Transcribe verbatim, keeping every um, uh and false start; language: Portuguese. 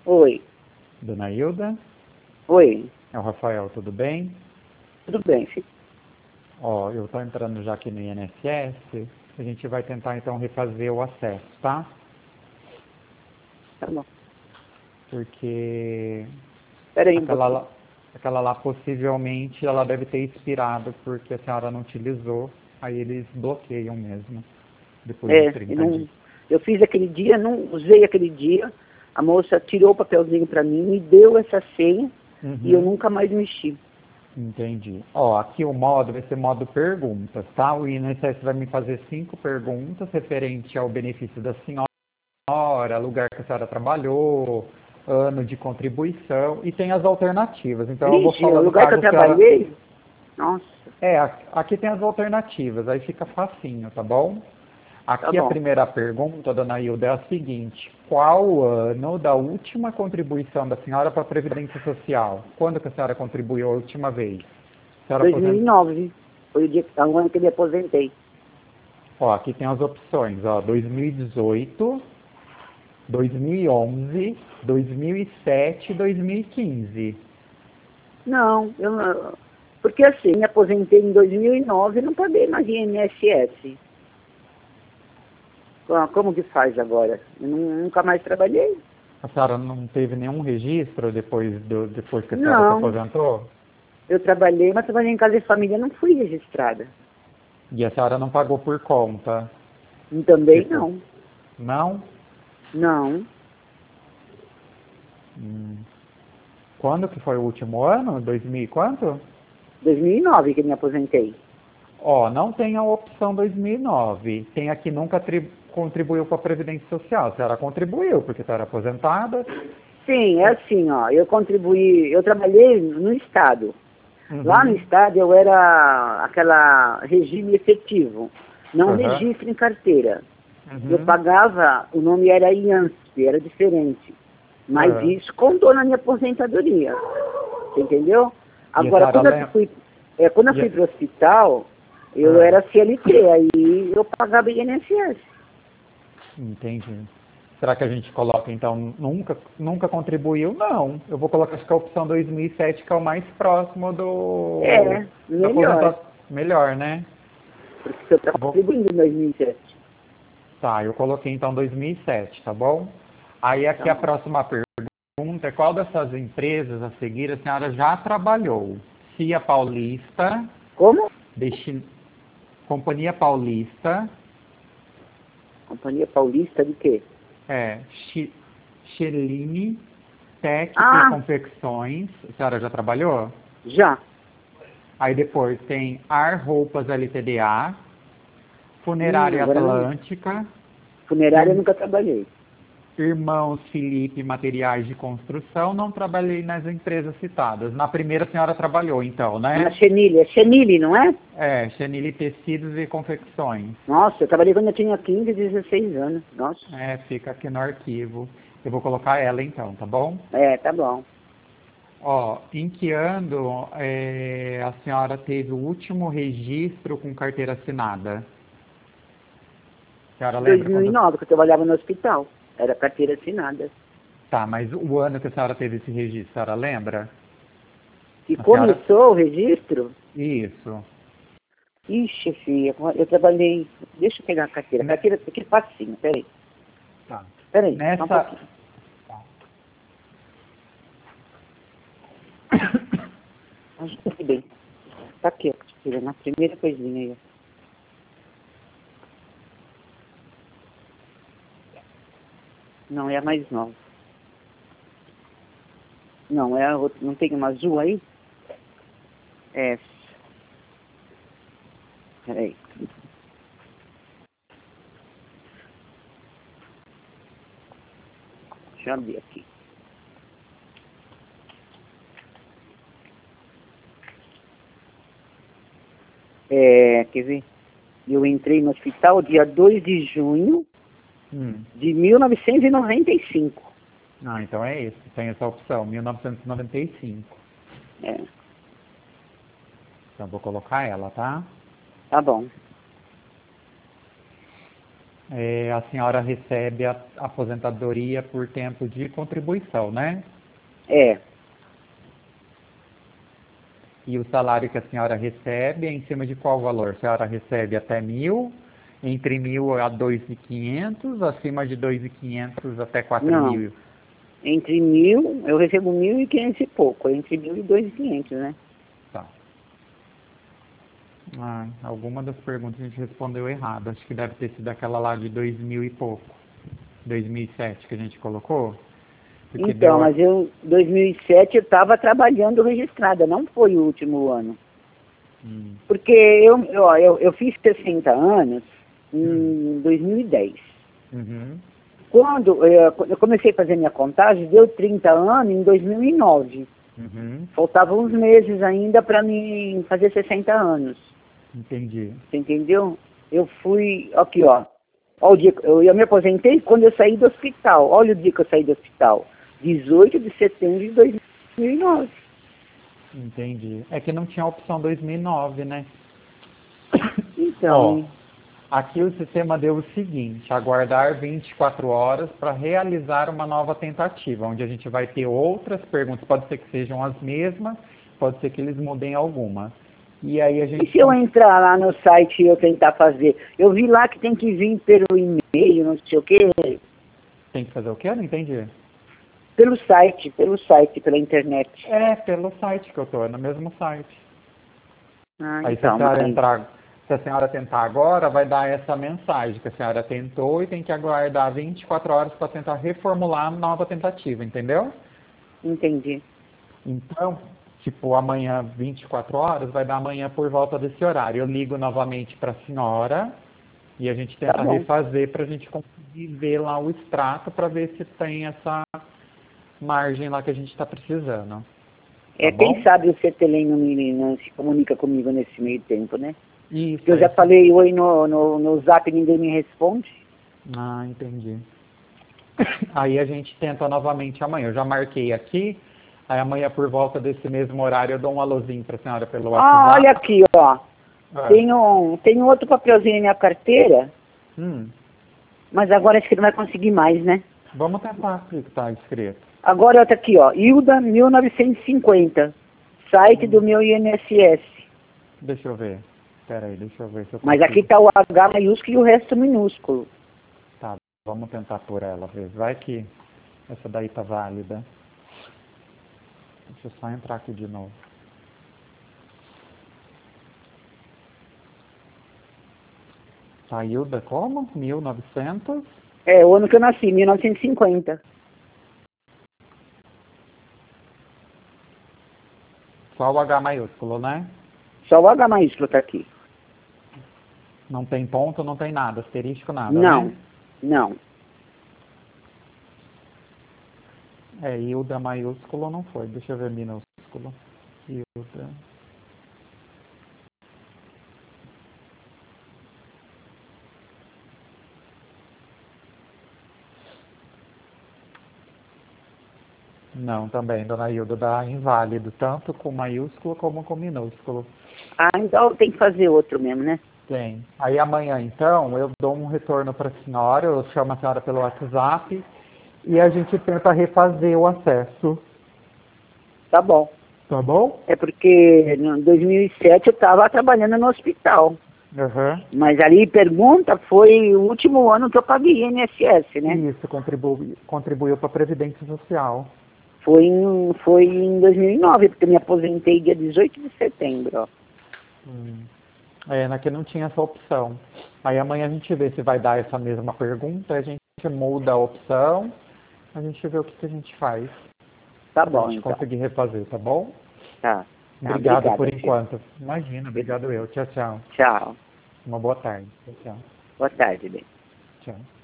Oi. Dona Hilda? Oi. É o Rafael, tudo bem? Tudo bem, filho? Ó, eu tô entrando já aqui no I N S S, a gente vai tentar então refazer o acesso, tá? Tá bom. Porque Espera aí um aquela pouquinho. lá, aquela lá possivelmente ela deve ter expirado porque a senhora não utilizou, aí eles bloqueiam mesmo, depois de É, eu, trinta dias. não, eu fiz aquele dia, não usei aquele dia. A moça tirou o papelzinho para mim, me deu essa senha e eu Uhum. nunca mais mexi. Entendi. Ó, aqui o modo vai ser modo perguntas, tá? O I N S S vai me fazer cinco perguntas referente ao benefício da senhora, lugar que a senhora trabalhou, ano de contribuição e tem as alternativas. Então eu vou Vixe, falar o no lugar que eu caso a senhora... trabalhei, nossa, É, aqui tem as alternativas, aí fica facinho, tá bom? tá Aqui a bom. primeira pergunta, dona Hilda, é a seguinte: qual o ano da última contribuição da senhora para a Previdência Social? Quando que a senhora contribuiu a última vez? A senhora aposentou? dois mil e nove, foi o dia, o ano que eu me aposentei. Ó, aqui tem as opções, ó, dois mil e dezoito, dois mil e onze, dois mil e sete e dois mil e quinze. Não, eu não, porque assim, me aposentei em dois mil e nove e não paguei mais I N S S. Ah, como que faz agora? Eu nu- nunca mais trabalhei? A senhora não teve nenhum registro depois, do, depois que a senhora se Não, aposentou? eu trabalhei, mas trabalhei em casa de família, não fui registrada. E a senhora não pagou por conta? E também Tipo, não, não? não. Hum. Quando que foi o último ano? dois mil e quanto? dois mil e nove que eu me aposentei. Ó, não tem a opção dois mil e nove. Tem aqui nunca tri- contribuiu para a Previdência Social. A senhora contribuiu, porque a senhora é aposentada. Sim, é assim, ó, eu contribuí, eu trabalhei no Estado. Lá no Uhum. Estado eu era aquela regime efetivo, não Aham. registro em carteira. Eu Uhum. pagava, o nome era I A N S P, era diferente. Mas Aham. isso contou na minha aposentadoria. Você entendeu? E a Agora, senhora quando eu lembra? fui, é, quando eu E fui a... para o hospital, eu Ah, era C L T, aí eu pagava I N S S. entendi. Será que a gente coloca, então, nunca, nunca contribuiu? Não. Eu vou colocar, acho que a opção dois mil e sete, que é o mais próximo do... É, da melhor, aposentadoria. Melhor, né? porque eu estava Vou... contribuindo em dois mil e sete. Tá, eu coloquei, então, dois mil e sete, tá bom? Aí, Tá aqui a bom. próxima pergunta é qual dessas empresas a seguir a senhora já trabalhou? C I A Paulista, Como? Destin... Companhia Paulista, Companhia Paulista de quê? é, Chi- Cheline, Tec e Ah, Confecções, a senhora já trabalhou? já. Aí depois tem Ar Roupas L T D A, Hum, Funerária agora não. Atlântica, Funerária eu Ir- nunca trabalhei. Irmãos Felipe Materiais de Construção, não trabalhei nas empresas citadas. Na primeira a senhora trabalhou, então, Na né? Chenille, é Chenille, não é? É, Chenille Tecidos e Confecções. Nossa, eu trabalhei quando eu tinha quinze, dezesseis anos. Nossa. É, fica aqui no arquivo. Eu vou colocar ela então, tá bom? É, tá bom. Ó, em que ano é, a senhora teve o último registro com carteira assinada? A senhora lembra quando... dois mil e nove, que eu trabalhava no hospital. Era carteira assinada. Tá, mas o ano que a senhora teve esse registro, a senhora lembra? E A senhora... começou o registro? Isso. Ixi, filha, eu trabalhei... Deixa eu pegar a carteira. A Ne- carteira aqui é facinho, peraí. Tá. Peraí, só um Nessa... pouquinho. Tá. Ajuda aqui bem. Tá aqui, ó, filha, na primeira coisinha aí. Ó. Não, é a mais nova. Não, é a outra. Não tem uma azul aí? É. Peraí. Deixa eu abrir aqui. É, quer ver? Eu entrei no hospital dia dois de junho Hum. de mil novecentos e noventa e cinco. Ah, então é esse. Tem essa opção, mil novecentos e noventa e cinco. É, Então eu vou colocar ela, tá? tá bom. é, a senhora recebe a aposentadoria por tempo de contribuição, né? É. E o salário que a senhora recebe é em cima de qual valor? A senhora recebe até mil, entre mil a dois mil e quinhentos, acima de dois mil e quinhentos até quatro Não. mil. Entre mil, eu recebo mil e quinhentos e pouco. Entre mil e dois mil e quinhentos, né? Tá. Ah, alguma das perguntas a gente respondeu errado. Acho que deve ter sido aquela lá de dois mil e pouco. dois mil e sete que a gente colocou. Porque Então, deu... mas eu, dois mil e sete eu estava trabalhando registrada, não foi o último ano. Hum. Porque eu, eu, eu, eu fiz sessenta anos em Hum. dois mil e dez. Uhum. Quando eu, eu comecei a fazer minha contagem, deu trinta anos em dois mil e nove. Uhum. Faltavam uns meses ainda para mim fazer sessenta anos. Entendi. Você entendeu? Eu fui, aqui ó, ó o dia, eu, eu me aposentei quando eu saí do hospital. Olha o dia que eu saí do hospital. dezoito de setembro de dois mil e nove. Entendi. É que não tinha a opção dois mil e nove, né? Então, Ó, aqui o sistema deu o seguinte: aguardar vinte e quatro horas para realizar uma nova tentativa, onde a gente vai ter outras perguntas. Pode ser que sejam as mesmas, pode ser que eles mudem algumas. E aí a gente... e se eu entrar lá no site e eu tentar fazer? Eu vi lá que tem que vir pelo e-mail, não sei o quê. Tem que fazer o quê? Eu não entendi. Pelo site, pelo site, pela internet. É, pelo site que eu tô, é no mesmo site. Ah, Aí se a então, senhora mas... entrar, se a senhora tentar agora, vai dar essa mensagem que a senhora tentou e tem que aguardar vinte e quatro horas para tentar reformular a nova tentativa, entendeu? Entendi. Então, tipo, amanhã, vinte e quatro horas, vai dar amanhã por volta desse horário. Eu ligo novamente para a senhora e a gente Tá tenta bom. refazer para a gente conseguir ver lá o extrato para ver se tem essa margem lá que a gente está precisando. Tá É, quem bom? sabe o Cetelém não, me- não se comunica comigo nesse meio tempo, né? Porque Isso, eu é já isso. falei oi no, no, no zap e ninguém me responde. Ah, entendi. Aí a gente tenta novamente amanhã. Eu já marquei aqui. Aí amanhã, por volta desse mesmo horário, eu dou um alôzinho para a senhora pelo Ah, olha WhatsApp. aqui, ó. Ah. Tem um, tem um outro papelzinho na minha carteira, Hum. mas agora acho que não vai conseguir mais, né? Vamos tentar o que está escrito. Agora tá aqui, ó. Hilda mil novecentos e cinquenta. Site Hum. do meu I N S S. Deixa eu ver. Espera aí, deixa eu ver se eu Mas aqui consigo. tá o H maiúsculo e o resto minúsculo. Tá, vamos tentar por ela, ver. Vai que essa daí tá válida. Deixa eu só entrar aqui de novo. Tá, Hilda como? mil e novecentos? É, o ano que eu nasci, mil novecentos e cinquenta. Só o H maiúsculo, né? Só o H maiúsculo tá aqui. Não tem ponto, não tem nada, asterístico, nada, Não, né? não. É, Hilda maiúsculo não foi. Deixa eu ver minúsculo. Hilda. Não, também, dona Hilda, dá inválido, tanto com maiúsculo como com minúsculo. Ah, então tem que fazer outro mesmo, né? Tem. Aí amanhã, então, eu dou um retorno para a senhora, eu chamo a senhora pelo WhatsApp e a gente tenta refazer o acesso. Tá bom. Tá bom? É porque em dois mil e sete eu estava trabalhando no hospital. Uhum. Mas ali, pergunta, foi o último ano que eu paguei I N S S, né? Isso, contribui, contribuiu para a Previdência Social. Foi em, foi em dois mil e nove, porque eu me aposentei dia dezoito de setembro, ó. Hum. É, naquele não tinha essa opção. Aí amanhã a gente vê se vai dar essa mesma pergunta, a gente muda a opção, a gente vê o que, que a gente faz Tá para a bom, gente então. conseguir refazer, tá bom? Tá. Tá, Obrigado por obrigada, filho. enquanto. Imagina, obrigado eu. Tchau, tchau. Tchau. Uma boa tarde. Tchau, tchau. Boa tarde, bem. Tchau.